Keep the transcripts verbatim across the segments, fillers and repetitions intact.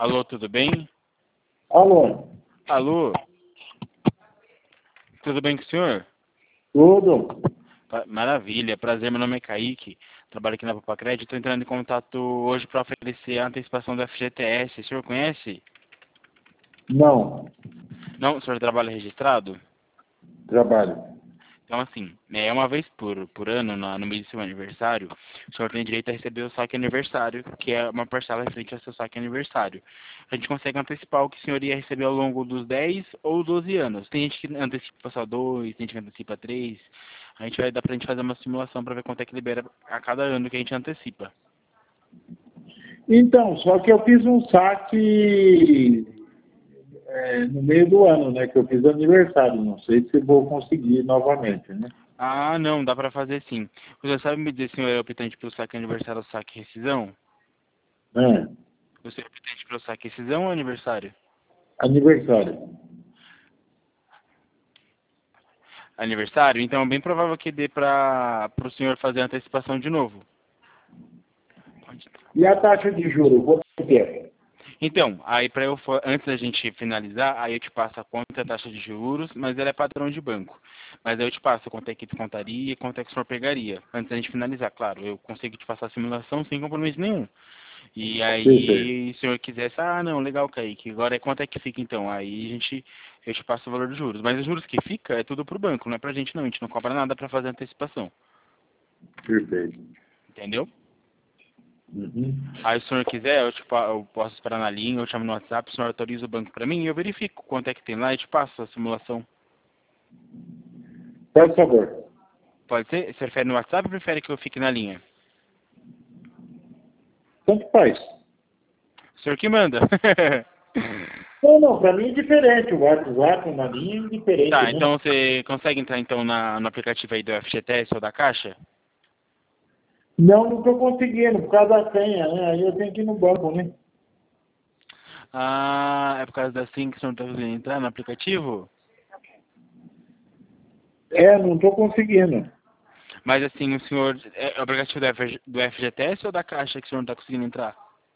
Alô, tudo bem? Alô? Alô? Tudo bem com o senhor? Tudo? Pa- Maravilha, prazer, meu nome é Kaique, trabalho aqui na Papacred, estou entrando em contato hoje para oferecer a antecipação do F G T S, o senhor conhece? Não. Não, o senhor trabalha registrado? Trabalho. Então, assim, é uma vez por, por ano, na- no mês do seu aniversário, o senhor tem direito a receber o saque aniversário, que é uma parcela referente ao seu saque aniversário. A gente consegue antecipar o que o senhor ia receber ao longo dos dez ou doze anos. Tem gente que antecipa só dois, tem gente que antecipa três. A gente vai dar pra gente fazer uma simulação para ver quanto é que libera a cada ano que a gente antecipa. Então, só que eu fiz um saque é, no meio do ano, né? Que eu fiz aniversário. Não sei se vou conseguir novamente, né? Ah, não, dá pra fazer sim. O senhor sabe me dizer se o senhor é optante pelo saque aniversário ou saque rescisão? É, Você é optante pelo saque rescisão ou aniversário? aniversário. Aniversário? Então é bem provável que dê para o senhor fazer a antecipação de novo. E a taxa de juros, quanto que é? Então, aí para eu fa- antes da gente finalizar, aí eu te passo a quanto é a taxa de juros, mas ela é padrão de banco. Mas aí eu te passo quanto é que descontaria e quanto é que o senhor pegaria. Antes da gente finalizar, claro, eu consigo te passar a simulação sem compromisso nenhum. E Perfeito. aí, se o senhor quisesse, ah, não, legal, Kaique, agora é quanto é que fica então? Aí a gente, eu te passo o valor dos juros. Mas os juros que fica é tudo pro banco, não é pra gente não, a gente não cobra nada para fazer antecipação. Perfeito. Entendeu? Uhum. Aí se o senhor quiser, eu, te, pa- eu posso esperar na linha, eu chamo no WhatsApp, o senhor autoriza o banco para mim e eu verifico quanto é que tem lá e te passo a simulação. Por favor. Pode ser? Você prefere no WhatsApp ou prefere que eu fique na linha? Tanto faz. O senhor que manda. Não, não, para mim é diferente. O WhatsApp na linha é indiferente, Tá, né? então você consegue entrar então na, no aplicativo aí do F G T S ou da Caixa? Não, não estou conseguindo, por causa da senha, né? Aí eu tenho que ir no banco, né? Ah, é por causa da senha que o senhor não está conseguindo entrar no aplicativo? É, não estou conseguindo. Mas assim, o senhor, é o aplicativo do F G do F G T S ou da Caixa que o senhor não está conseguindo entrar?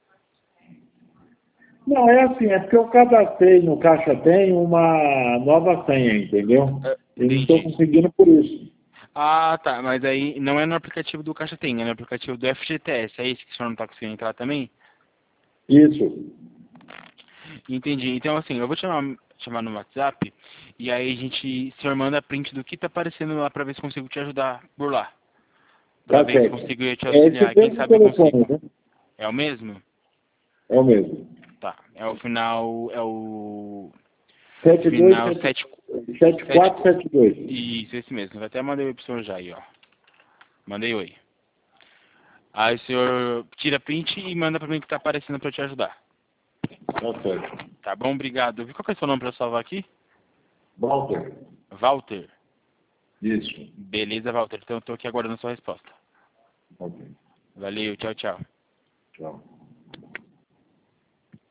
Não, é assim, é porque eu cadastrei no Caixa Tem uma nova senha, entendeu? É, Eu não estou entendi. conseguindo por isso. Ah, tá, mas aí não é no aplicativo do Caixa Tem, é no aplicativo do F G T S, é esse que o senhor não está conseguindo entrar também? Isso. Entendi. Então, assim, eu vou te chamar, chamar no WhatsApp e aí a gente, o senhor manda print do que tá aparecendo lá pra ver se consigo te ajudar por lá. Pra Tá ver se certo. consigo te É esse auxiliar. Quem mesmo sabe eu telefone, consigo. né? É o mesmo? É o mesmo. Tá. É o final, é o sete dois final sete sete sete sete quatro sete dois. Isso, esse mesmo. Eu até mandei oi pro senhor já aí, ó. Mandei oi. Aí o senhor tira print e manda pra mim que tá aparecendo pra eu te ajudar. Tá certo. Tá bom? Obrigado. Qual que é o seu nome pra eu salvar aqui? Walter. Walter. Isso. Beleza, Walter. Então eu tô aqui aguardando a sua resposta. Ok. Valeu, tchau, tchau. Tchau.